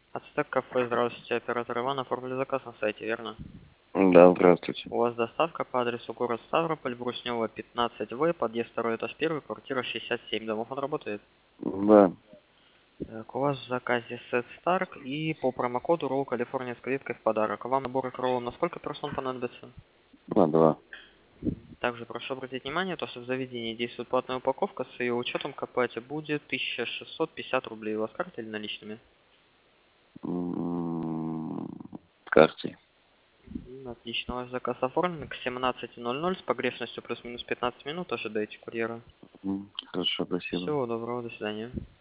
Ацтек кафе, здравствуйте, оператор Иван, оформили заказ на сайте, верно? Да, здравствуйте. У вас доставка по адресу город Ставрополь, Бруснева, 15В, подъезд 2, этаж 1, квартира 67, домофон работает? Да, Так, у вас в заказе сет Старк и по промокоду Roll Калифорния с кредиткой в подарок. Вам набор к роллам на сколько персон понадобится? на два. Также прошу обратить внимание, то, что в заведении действует платная упаковка, с ее учетом к оплате будет 1650 рублей. У вас карта или наличными? Карте. Отлично, ваш заказ оформлен к 17:00 с погрешностью плюс-минус 15 минут. Ожидайте курьера. Хорошо, спасибо. Всего доброго, до свидания.